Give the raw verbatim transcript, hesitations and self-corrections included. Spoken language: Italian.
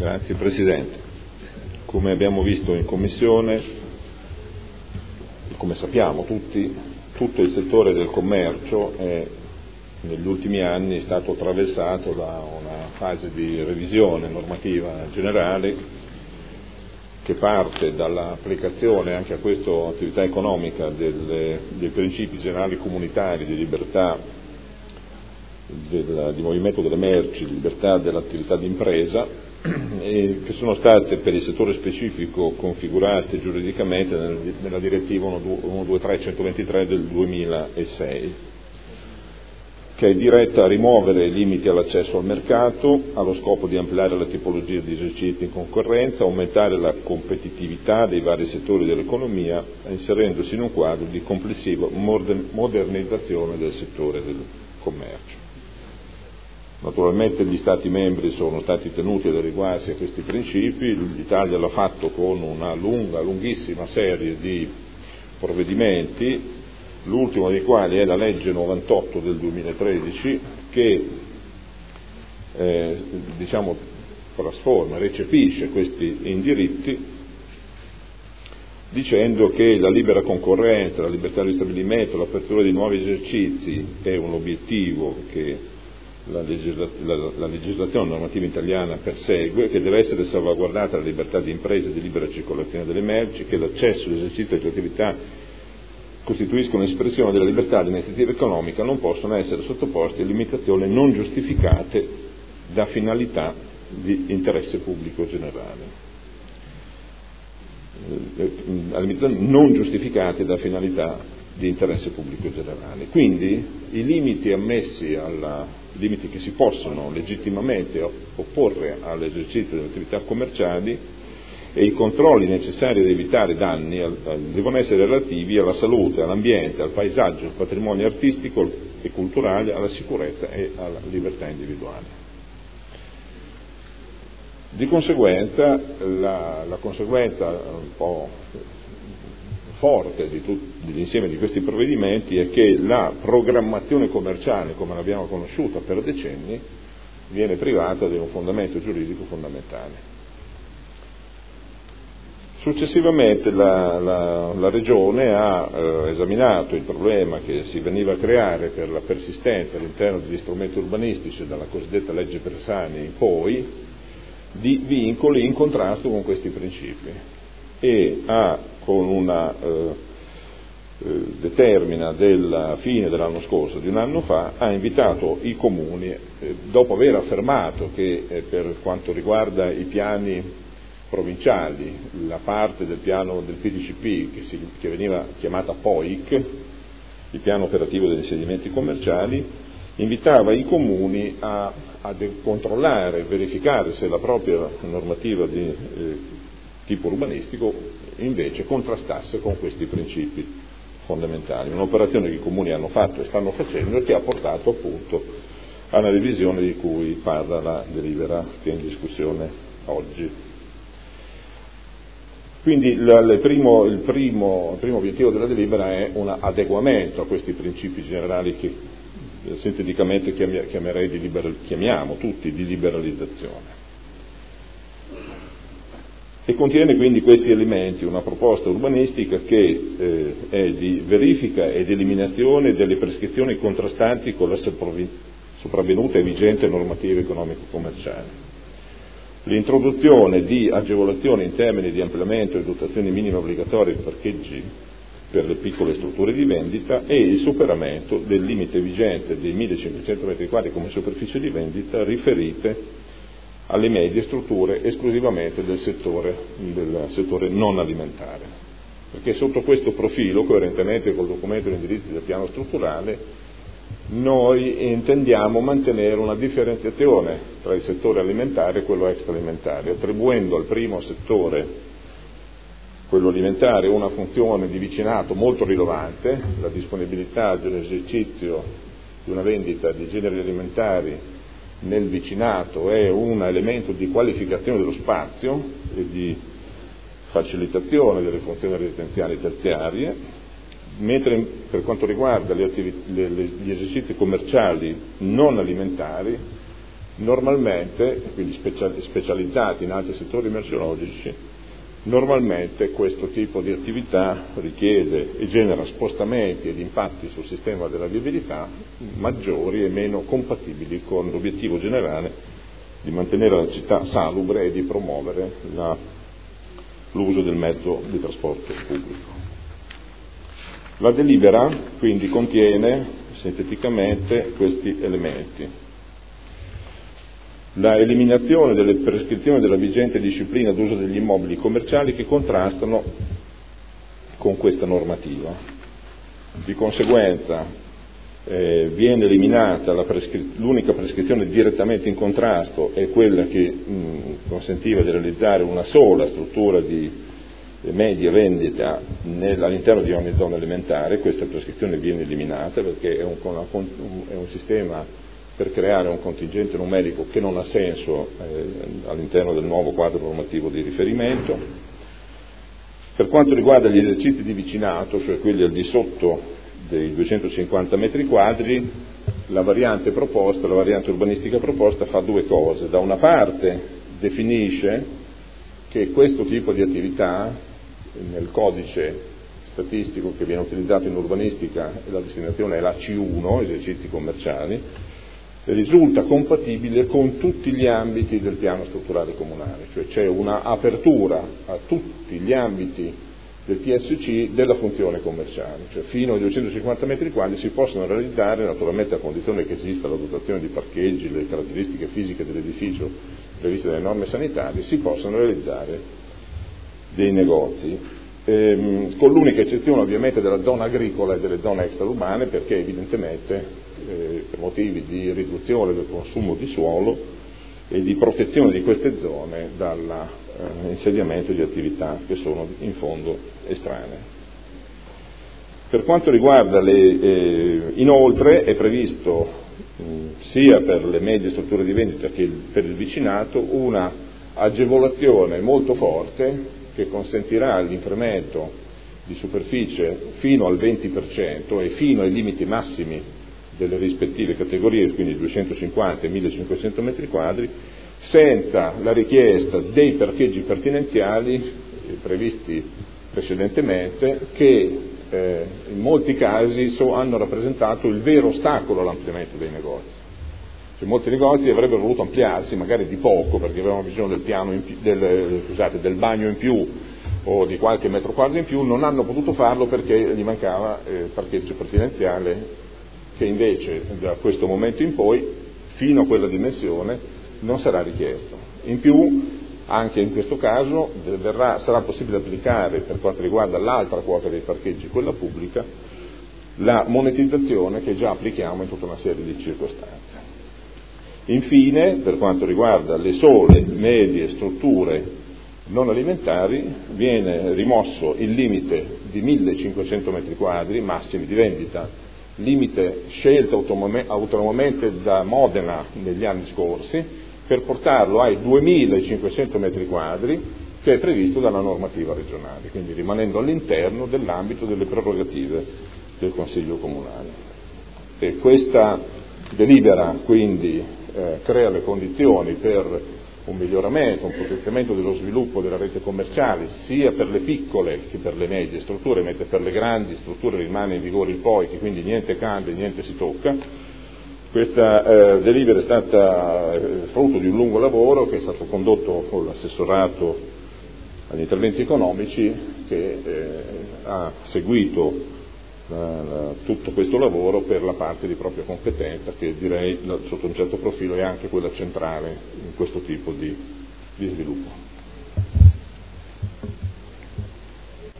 Grazie Presidente. Come abbiamo visto in Commissione, come sappiamo tutti, tutto il settore del commercio è, negli ultimi anni è stato attraversato da una fase di revisione normativa generale che parte dall'applicazione anche a questa attività economica delle, dei principi generali comunitari di libertà del, di movimento delle merci, di libertà dell'attività di impresa, e che sono state per il settore specifico configurate giuridicamente nella direttiva centoventitré del duemilasei, che è diretta a rimuovere i limiti all'accesso al mercato allo scopo di ampliare la tipologia di esercizi in concorrenza, aumentare la competitività dei vari settori dell'economia, inserendosi in un quadro di complessiva modernizzazione del settore del commercio. Naturalmente gli Stati membri sono stati tenuti ad adeguarsi a questi principi, l'Italia l'ha fatto con una lunga, lunghissima serie di provvedimenti, l'ultimo dei quali è la legge novantotto del duemilatredici che eh, diciamo trasforma, recepisce questi indirizzi dicendo che la libera concorrenza, la libertà di stabilimento, l'apertura di nuovi esercizi è un obiettivo che La, legisla- la, la legislazione normativa italiana persegue, che deve essere salvaguardata la libertà di impresa e di libera circolazione delle merci, che l'accesso all'esercizio delle attività costituiscono espressione della libertà di iniziativa economica, non possono essere sottoposti a limitazioni non giustificate da finalità di interesse pubblico generale. A limitazioni non giustificate da finalità di interesse pubblico generale. Quindi i limiti ammessi alla I limiti che si possono legittimamente opporre all'esercizio delle attività commerciali e i controlli necessari ad evitare danni devono essere relativi alla salute, all'ambiente, al paesaggio, al patrimonio artistico e culturale, alla sicurezza e alla libertà individuale. Di conseguenza, la, la conseguenza un po' forte di tut, dell'insieme di questi provvedimenti è che la programmazione commerciale, come l'abbiamo conosciuta per decenni, viene privata di un fondamento giuridico fondamentale. Successivamente la, la, la Regione ha eh, esaminato il problema che si veniva a creare per la persistenza all'interno degli strumenti urbanistici dalla cosiddetta legge Bersani in poi di vincoli in contrasto con questi principi e ha, con una eh, eh, determina della fine dell'anno scorso, di un anno fa, ha invitato i comuni, eh, dopo aver affermato che eh, per quanto riguarda i piani provinciali, la parte del piano del P D C P che, si, che veniva chiamata P O I C, il piano operativo degli insediamenti commerciali, invitava i comuni a, a controllare e verificare se la propria normativa di eh, tipo urbanistico invece contrastasse con questi principi fondamentali. Un'operazione che i comuni hanno fatto e stanno facendo e che ha portato appunto alla revisione di cui parla la delibera che è in discussione oggi. Quindi la, il, primo, il, primo, il primo obiettivo della delibera è un adeguamento a questi principi generali che eh, sinteticamente chiami, chiamerei di liberal, chiamiamo tutti di liberalizzazione. E contiene quindi questi elementi, una proposta urbanistica che eh, è di verifica ed eliminazione delle prescrizioni contrastanti con la sopravvenuta e vigente normativa economico-commerciale, l'introduzione di agevolazioni in termini di ampliamento e dotazioni minime obbligatorie di parcheggi per le piccole strutture di vendita e il superamento del limite vigente dei millecinquecento metri quadri come superficie di vendita riferite alle medie strutture esclusivamente del settore, del settore non alimentare, perché sotto questo profilo, coerentemente col documento di indirizzi del piano strutturale, noi intendiamo mantenere una differenziazione tra il settore alimentare e quello extraalimentare, attribuendo al primo settore, quello alimentare, una funzione di vicinato molto rilevante, la disponibilità di un esercizio di una vendita di generi alimentari nel vicinato è un elemento di qualificazione dello spazio e di facilitazione delle funzioni residenziali terziarie, mentre per quanto riguarda le attività, le, le, gli esercizi commerciali non alimentari Normalmente, quindi specializzati in altri settori merceologici, normalmente questo tipo di attività richiede e genera spostamenti ed impatti sul sistema della viabilità maggiori e meno compatibili con l'obiettivo generale di mantenere la città salubre e di promuovere la, l'uso del mezzo di trasporto pubblico. La delibera quindi contiene sinteticamente questi elementi: la eliminazione delle prescrizioni della vigente disciplina d'uso degli immobili commerciali che contrastano con questa normativa. Di conseguenza eh, viene eliminata la prescri- l'unica prescrizione direttamente in contrasto è quella che mh, consentiva di realizzare una sola struttura di eh, media vendita nel, all'interno di ogni zona alimentare. Questa prescrizione viene eliminata perché è un, una, è un sistema per creare un contingente numerico che non ha senso eh, all'interno del nuovo quadro normativo di riferimento. Per quanto riguarda gli esercizi di vicinato, cioè quelli al di sotto dei duecentocinquanta metri quadri, la variante proposta, la variante urbanistica proposta fa due cose. Da una parte definisce che questo tipo di attività nel codice statistico che viene utilizzato in urbanistica, la destinazione è la C uno, esercizi commerciali, risulta compatibile con tutti gli ambiti del piano strutturale comunale, cioè c'è una apertura a tutti gli ambiti del P S C della funzione commerciale, cioè fino ai duecentocinquanta metri quadri si possono realizzare, naturalmente a condizione che esista la dotazione di parcheggi, le caratteristiche fisiche dell'edificio previste dalle norme sanitarie, si possono realizzare dei negozi, ehm, con l'unica eccezione ovviamente della zona agricola e delle zone extraurbane, perché evidentemente Eh, per motivi di riduzione del consumo di suolo e di protezione di queste zone dall'insediamento eh, di attività che sono in fondo estranee. Per quanto riguarda le, eh, inoltre è previsto mh, sia per le medie strutture di vendita che per il vicinato una agevolazione molto forte che consentirà l'incremento di superficie fino al venti per cento e fino ai limiti massimi delle rispettive categorie, quindi duecentocinquanta e millecinquecento metri quadri, senza la richiesta dei parcheggi pertinenziali eh, previsti precedentemente, che eh, in molti casi so, hanno rappresentato il vero ostacolo all'ampliamento dei negozi. Cioè, molti negozi avrebbero voluto ampliarsi, magari di poco, perché avevano bisogno del, piano in più, del, scusate, del bagno in più o di qualche metro quadro in più, non hanno potuto farlo perché gli mancava eh, parcheggio pertinenziale, che invece da questo momento in poi, fino a quella dimensione, non sarà richiesto. In più, anche in questo caso, verrà, sarà possibile applicare, per quanto riguarda l'altra quota dei parcheggi, quella pubblica, la monetizzazione che già applichiamo in tutta una serie di circostanze. Infine, per quanto riguarda le sole medie strutture non alimentari, viene rimosso il limite di millecinquecento metri quadri massimi di vendita, limite scelto autonomamente da Modena negli anni scorsi, per portarlo ai duemilacinquecento metri quadri che è previsto dalla normativa regionale, quindi rimanendo all'interno dell'ambito delle prerogative del Consiglio Comunale. E questa delibera quindi eh, crea le condizioni per un miglioramento, un potenziamento dello sviluppo della rete commerciale sia per le piccole che per le medie strutture, mentre per le grandi strutture rimane in vigore il P O I, che quindi niente cambia, niente si tocca. Questa eh, delibera è stata eh, frutto di un lungo lavoro che è stato condotto con l'assessorato agli interventi economici, che eh, ha seguito La, la, tutto questo lavoro per la parte di propria competenza, che direi sotto un certo profilo è anche quella centrale in questo tipo di, di sviluppo.